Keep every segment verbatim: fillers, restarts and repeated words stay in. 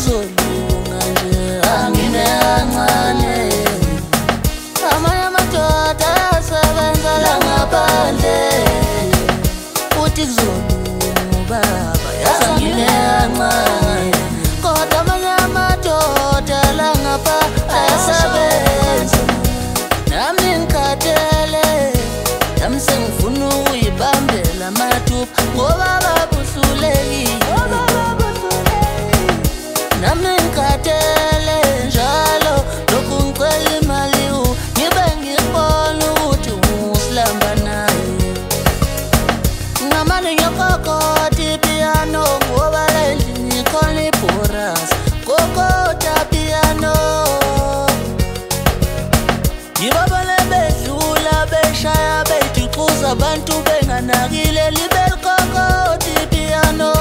kuzolunga nje angine kancane. Amanye amadoda ayasebenza la ngaphandle futhi kuzolunga baba yazi angine kancane. Kodwa amanye amadoda la ngapha ayasebenza nami ngikhathele nami sengifuna ukuyibambela amathupha ngoba babuhlulekile. Nami ngikhathele njalo lokhu ngicela imali ngibe ngibona ukuthi usilamba naye. Ngamane ngiyokokota ipiano ngoba le ndlini ikhona ibhorasi kokota piano. Ngibabone bedlula beshaya beyixuza abantu benganakile libe likokota ipiano.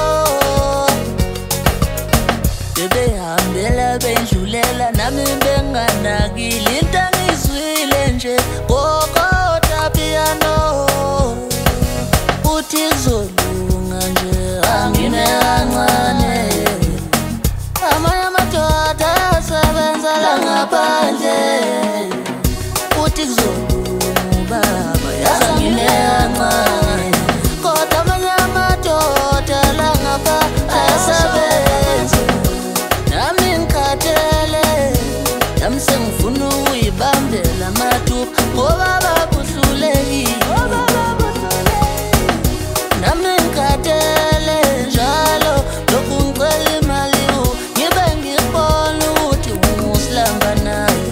Bebehambela bendlulela nami benganakile into engizwile nje kokota piano. Uthi kuzolunga nje angine kancane. Amanye amadoda ayasebenza la ngaphandle futhi kuzolunga baba yazi angine kancane. Kodwa amanye amadoda la ngapha ayasebenza nami ngikhathele nami sengifuna ukuyibambela amathupha ngoba babuhlulekile. Nami ngikhathele njalo lokhu ngicela imali ngibe ngibona ukuthi usilamba naye.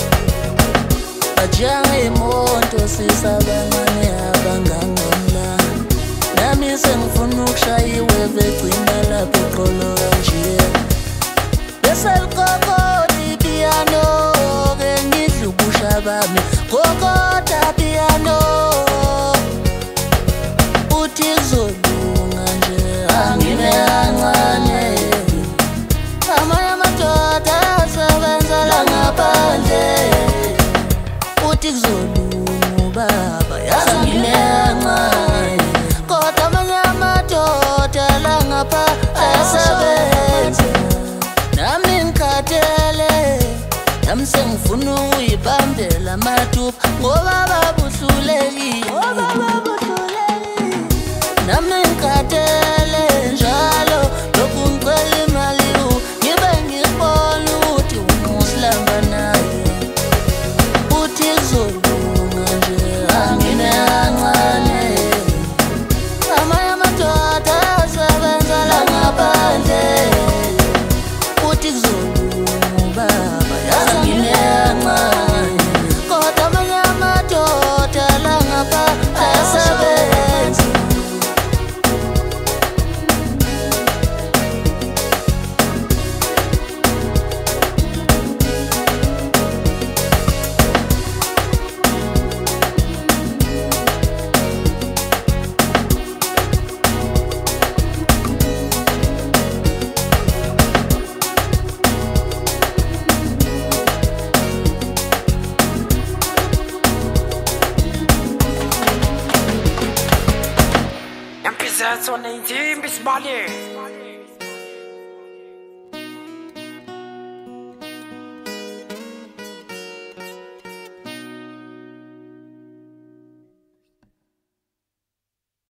Bajangey'moto sisabancane abangangomla nami sengifuna ukushaya iweve egcina lapho eqolo kanje. Bese likokota ipiano ke ngidla ubusha bami kokota piano. Uthi kuzolunga nje angine kancane. Amanye amadoda ayasebenza la ngaphandle futhi kuzolunga baba yazi angine kancane. Kodwa amanye amadoda la ngapha ayasebenza nami ngikhathele nami sengifuna ukuyibambela amathupha ngoba babuhlulekile. Nami ngikhathele njalo lokhu ngicela imali ngibe ngibona ukuthi usilamba naye. Uthi kuzolunga nje angine kancane. Amanye amadoda ayasebenza la ngaphandle futhi kuzolunga baba yazi angine kancane. Kodwa amanye amadoda la ngapha ayasebenza That's on the team, Miss Molly.